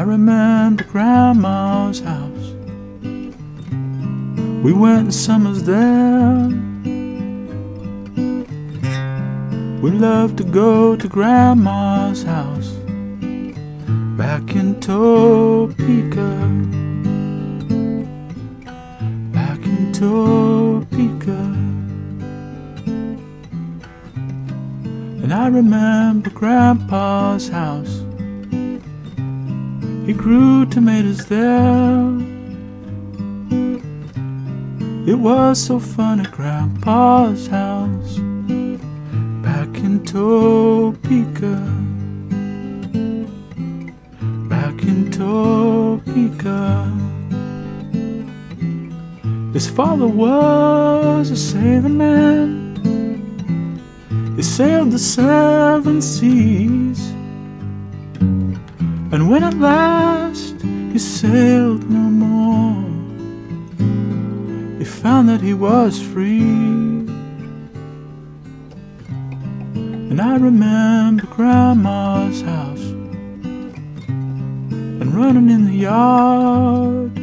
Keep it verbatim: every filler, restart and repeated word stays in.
remember Grandma's house. We went in summers there. We loved to go to Grandma's house back in Topeka, back in Topeka. And I remember Grandpa's house. He grew tomatoes there. It was so fun at Grandpa's house back in Topeka, back in Topeka. His father was a sailor man. He sailed the seven seas, and when at last he sailed no more, he found that he was free. And I remember Grandma's house, and running in the yard